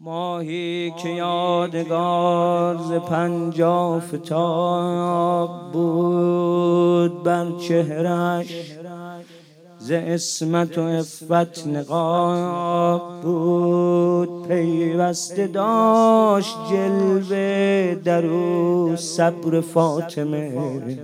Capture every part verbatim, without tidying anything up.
ماهی که یادگار ز پنجاه فتاب بود بر چهرش، ز عصمت و عفت نقاب بود. پیوسته داشت جلوه در او صبر فاطمه،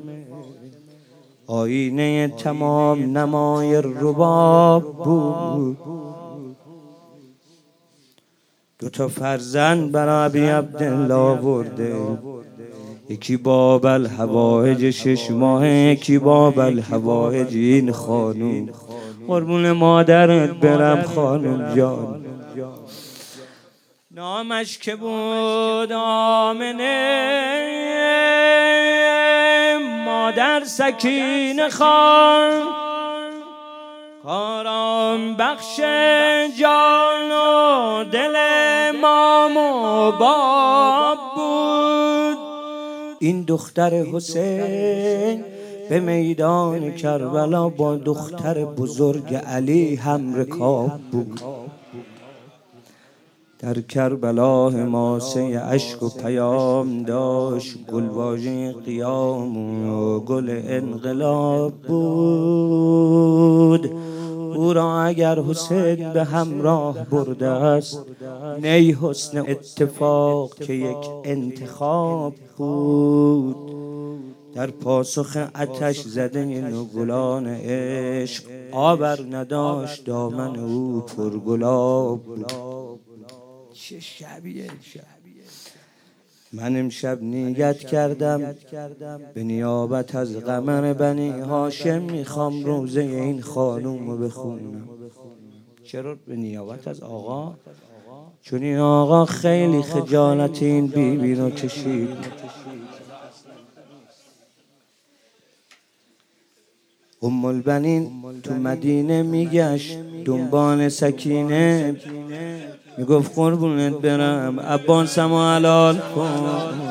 آینه تمام نمای رباب بود. دو تا فرزند برای ابی عبدالله آورده، یکی باب الحوائج شش ماه، یکی باب الحوائج این خانوم. قربون مادرت برم خانوم جان. نامش که بود آمنه، مادر سکینه خان، آرام بخش جان و دل مام و باب بود. این دختر حسین به میدان کربلا با دختر بزرگ علی هم رکاب بود. در کربلا حماسه اشک و پیام داشت، گلواژه قیام و گل انقلاب بود. او را اگر حسین به همراه برده است، نی حسن اتفاق که یک انتخاب بود. در پاسخ آتش زده نگلان عشق، آبر نداشت دامن او پرگلاب بود. چه شبیه شب. من امشب نیت کردم به نیابت از قمر بنی هاشم میخوام روزه این خانوم رو بخونم. چرا به نیابت از آقا؟ چون این آقا خیلی خجالت این بیبی رو کشید. ام البنین تو مدینه میگشت دنبال سکینه، میگفت قربونت برم عباسمو حلال کن.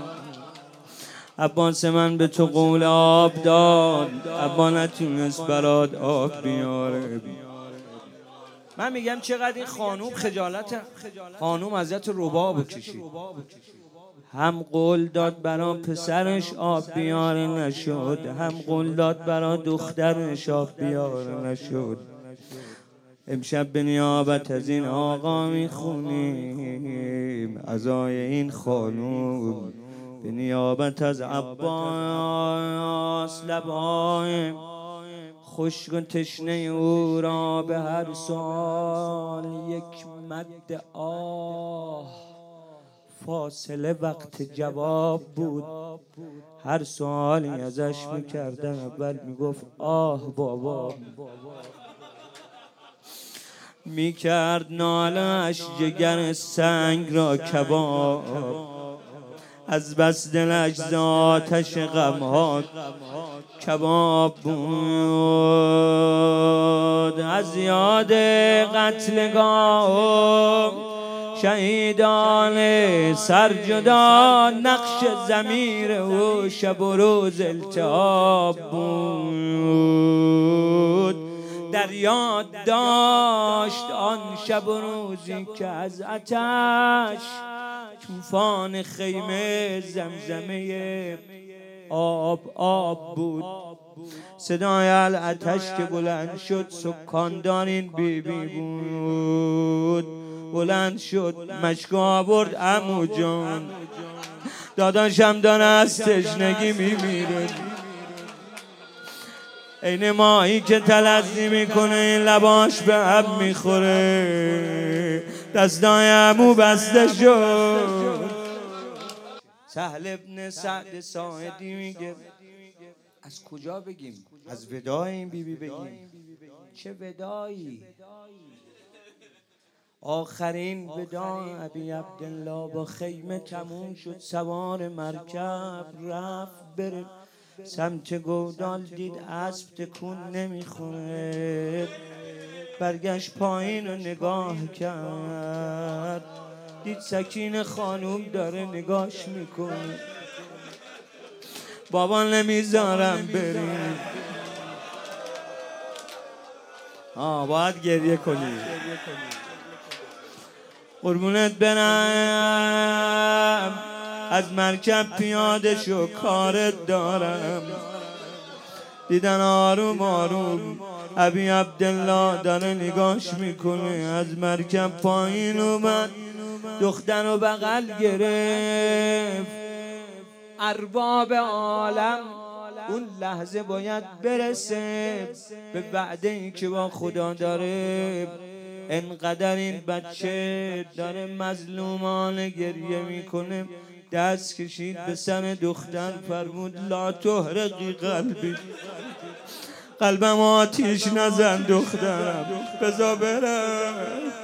عباس من به تو قول آب داد، عبا نتونست برات آب بیاره. من میگم چقدر این خانوم خجالت، خانوم ازت ربابو کشید. هم قول داد برا پسرش آب بیاره نشد، هم قول داد برا دخترش آب بیاره نشد. امشب به نیابت از این آقا میخونیم عزای این خانوم، به نیابت از عباس لبای خشک و تشنه او را به هر سال یک مد آه فاصله وقت جواب بود. هر سوالی ازش میکردن اول میگفت آه بابا، میکرد نالش جگر سنگ را کباب. از بس دلش ز آتش غمها کباب بود. از یاد قتلگاه شهیدان سرجدا، نقش ضمیر او شب و روز التهاب بود. در یاد داشت آن شب و روزی که از آتش طوفان خیمه زمزمه آب آب بود. صدای الآتش که بلند شد سکاندار این بیبی بود. بلند شد مشک آورد عمو جان، داداشم داره از تشنگی میمیره. این ماهی که تلظی میکنه این لباش به اب میخوره. دستای عمو بسته شد. سهل ابن سعد ساعدی میگه از کجا بگیم؟ از وداع این بیبی بگیم. چه ودایی؟ آخرین وداع ابی عبدالله با خیمه تموم شد. سوار مرکب رفت بره سمت گودال، دید اسب تکون نمیخوره. برگشت پایین و نگاه کرد، دید سکینه خانوم داره نگاش میکنه. بابا نمیذارم بریم. آه باید گریه کنی. قربونت برم، از مرکب پیاده شو کارت دارم. دیدن آروم آروم ابی عبدالله داره نگاش میکنه، از مرکب پایین اومد، دختر رو بغل گرفت. ارباب عالم اون لحظه باید برسه به وعده این که با خدا داره. انقدر این بچه داره مظلومانه گریه میکنه، دست کشید به سر دختر، فرمود لا تحرقی قلبی، قلبم آتیش نزن دخترم، بذار برم.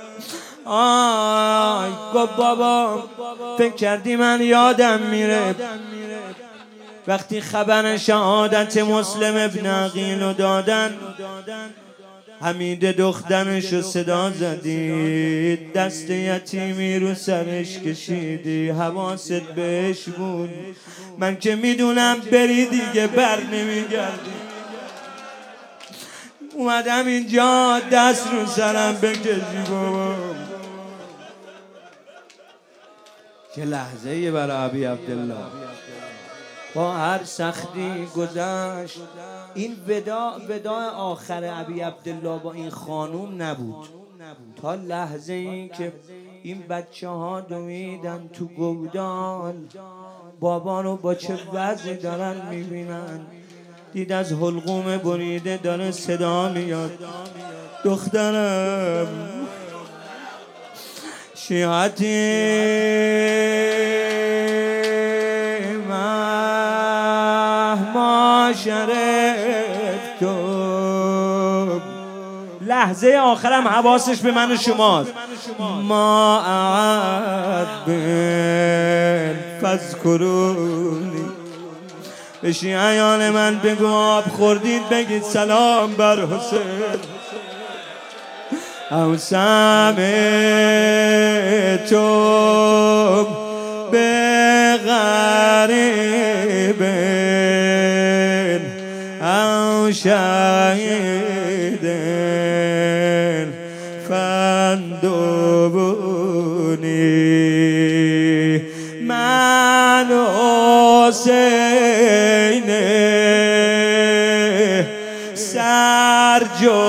آی گفت بابا فکر کردی من یادم میره وقتی خبر شهادت مسلم ابن عقیل رو دادن؟ حمید دخترشو صدا زدی، دست یتیمی رو سرش کشیدی، حواست بهش بود. من که میدونم بری دیگه بر نمیگردی، اومدم اینجا دست رو سرم بکشی بابا. چه لحظه یه برای ابی عبدالله، با هر سختی گذشت. این ودا ودا آخر ابی عبدالله با این خانوم نبود، تا لحظه این که این بچه ها دویدن تو گودال، بابا رو با چه وضعی دارن میبینن. دید از حلقوم بریده داره صدا میاد، دخترم شیعتی مهما شرفت. لحظه آخرم حواسش به من و شماست. ما اعد بل فذکرونی، به شیعیان من بگو آب خوردید بگید سلام بر حسین. او سمعتم بغریب او شهید فاندبونی. من حسین سر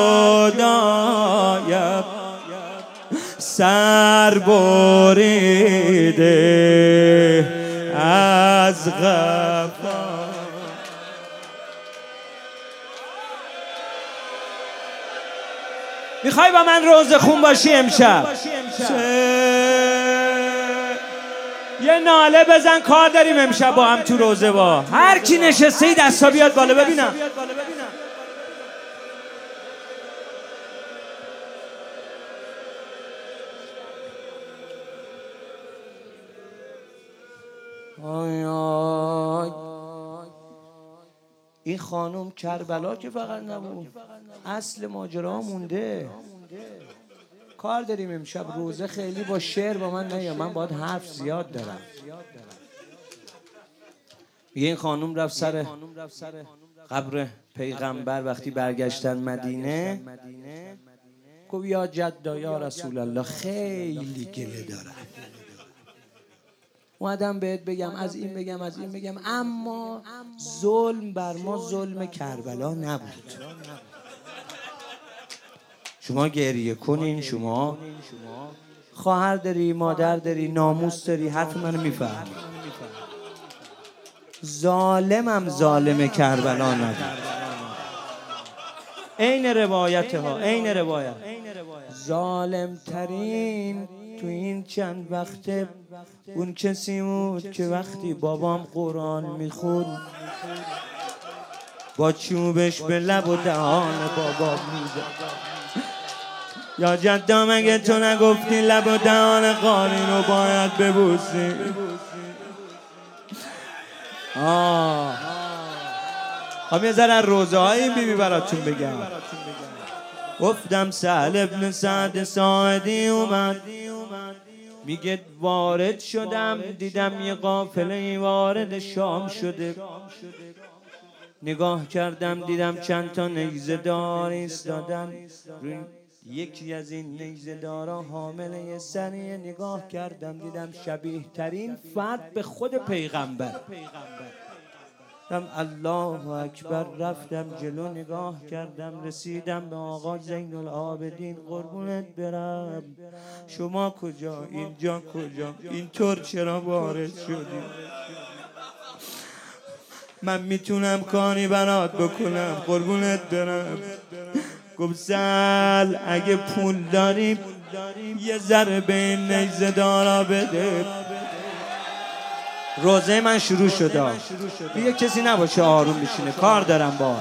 جدایم، سر بریده از غم. میخوای با من روزه خون باشی امشب؟ یه ناله بزن، کار داریم امشب با هم تو روزه. با هر کی نشسته ای دستا بیاد بالا ببینم. آی آی. این خانم کربلا که فقط نبود، اصل ماجرا مونده. کار داریم امشب روزه، خیلی با شعر با من نیا، من باید حرف زیاد دارم. یه این خانم رفت سر قبر پیغمبر، وقتی برگشتن مدینه گفت یا جدا یا رسول الله خیلی گله دارم، اومدم بهت بگم از این بگم از این بگم، اما ظلم بر ما ظلم کربلا نبود. شما گریه کنین، شما خواهر داری، مادر داری، ناموس داری، حرف منو میفهمی. ظالمم ظالم کربلا نبود. عین روایت ها، عین روایت. ظالم ترین تو این چند وقته اون کسی بود که وقتی بابام قرآن میخوند با چوبش به لب و دهان بابا میزد. یا جدا مگه تو نگفتی لب و دهان قاری رو باید ببوسی؟ آه خب یه ذره روزه های این بیبی براتون بگم. گفتم سهل ابن سعد ساعدی اومد، میگه وارد شدم دیدم یه قافله وارد شام شده. نگاه کردم دیدم چند تا نیزه دار ایستادن، یکی از این نیزه دارا حامله سریع نگاه کردم، دیدم شبیه ترین فرد به خود پیغمبر. رفتم الله اکبر، رفتم جلو نگاه کردم، رسیدم به آقا زین العابدین. قربونت برم، شما کجا؟ اینجا کجا؟ اینطور چرا وارد شدی؟ من میتونم کاری برات بکنم، قربونت برم. گفت زل اگه پول داری یه ذره به این نیزه دارا بده. روزه من شروع شده، دیگه کسی نباشه آروم بشینه، کار دارم با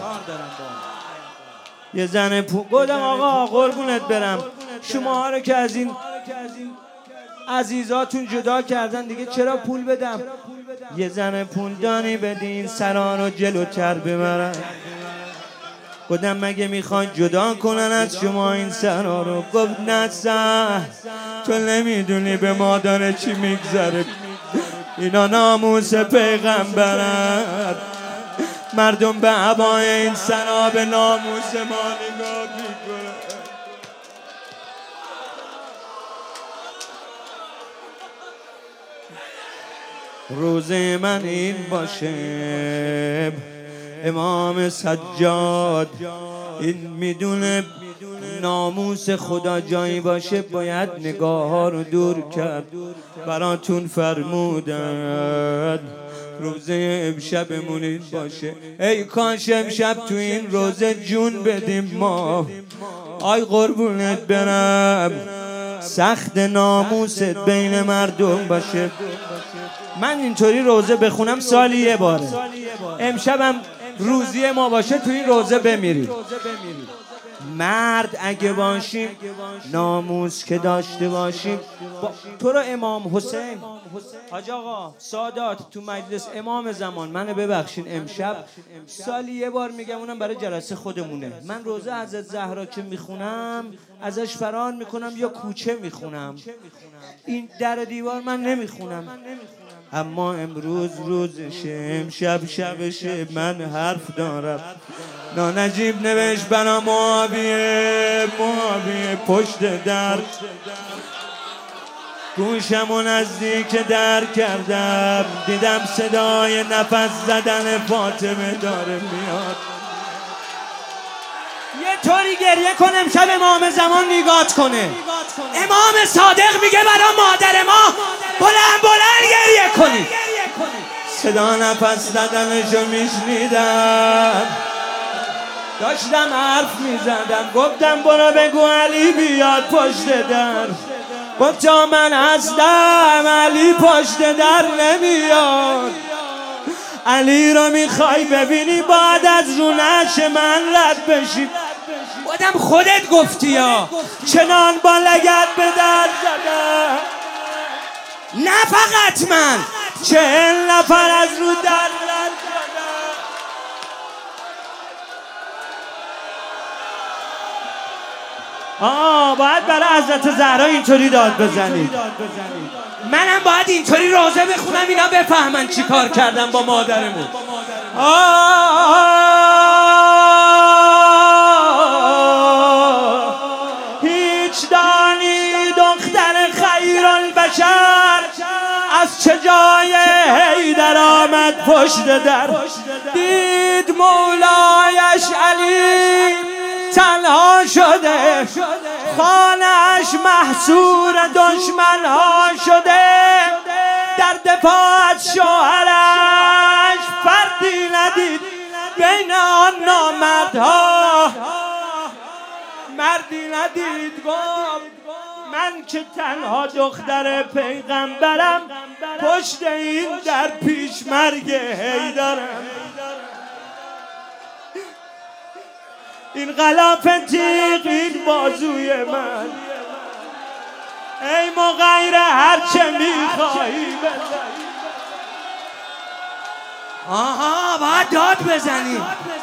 یه زن پول. گفتم آقا قربونت برم، شما ها رو که از این عزیزاتون جدا کردن دیگه چرا پول بدم؟ یه زن پول دانی بدین سرا رو جلوتر ببرن. گفتم مگه میخوان جدا کنن از شما این سرا رو؟ گفت نه سه، تو نمیدونی به ما داره چی میگذره، اینا ناموس پیغمبرن. مردم به هوای این سرا به ناموس ما نگاه میکنن. روزه من این باشه، امام سجاد این میدونه ناموس خدا جایی باشه باید نگاه ها رو دور کرد. براتون فرمودن روزه امشبمون این باشه. ای کاش امشب تو این روزه جون بدیم ما. آی قربونت برم، سخت ناموست بین مردم باشه. من اینطوری روزه بخونم سالی یه باره، امشبم روزی ما باشه تو این روزه بمیریم. مرد اگه باشیم، ناموس که داشته باشیم. با... تو رو امام حسین حاج آقا سادات تو مجلس امام زمان، منو ببخشین امشب سالی یه بار میگم، اونم برای جلسه خودمونه. من روزه حضرت زهرا که میخونم ازش فرار میکنم یا کوچه میخونم، این در دیوار من نمیخونم. اما امروز روزشه، امشب شبشه، من حرف دارم. نانجیب نوشت برا معاویه، معاویه پشت در، گوشمو نزدیک در کردم، دیدم صدای نفس زدن فاطمه داره میاد. یه طوری گریه کن امشب امام زمان نیگات کنه. امام صادق میگه برا مادر ما بلند بلند گریه کنی. صدا نفس زدنشو میشنیدم، داشتم حرف میزدم، گفتم برو بگو علی بیاد پشت در. گفت جا من هستم، علی پشت در نمیاد. علی رو میخوای ببینی بعد از رونش من رد بشی. بودم خودت گفتی یا چنان با لگت به در زدم. نه فقط من، چهل نفر از رو در رد زدم. آه باید برای حضرت زهرا اینطوری داد بزنید. منم باید اینطوری روزه بخونم اینا بفهمن چی کار کردم با مادرمون. هیچ دانی دختر خیرالبشر از چه جای حیدر آمد پشت در. دید مولایش علی تنها شده، خانه‌اش محصور دشمنها شده، در دفاع از شوهرش فردی ندید بین آن نامردها، مردی ندید. گفت من که تنها دختر پیغمبرم پشت این در پیش مرگ حیدرم. این غلاف تیغ این بازوی من، ای مغیر هرچه میخواهی بزن. آها باید داد بزنی.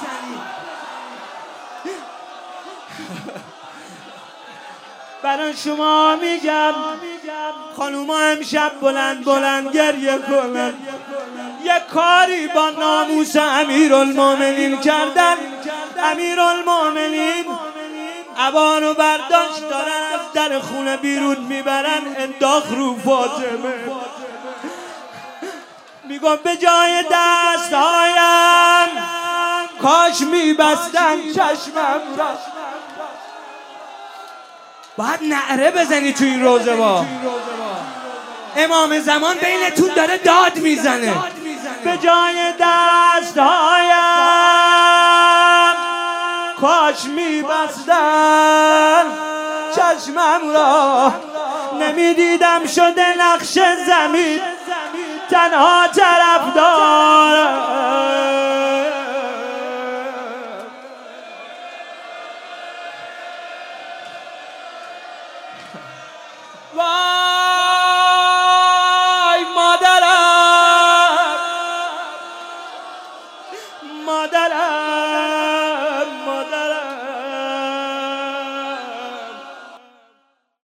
برای شما میگم خانوما امشب بلند بلند گریه کنن. یه کاری با ناموس امیرالمومنین کردن. امیرالمومنین عبانو برداشت دارن از در خونه بیرون میبرن، انداخت رو فاطمه. میگم به جای دستهایم کاش میبستن چشمم را. باید نعره بزنی تو این روزه با امام زمان بینتون داره داد میزنه. به جای دستهایم کاش میبستن چشمم را، نمیدیدم شده نقش زمین تنها طرف دارم.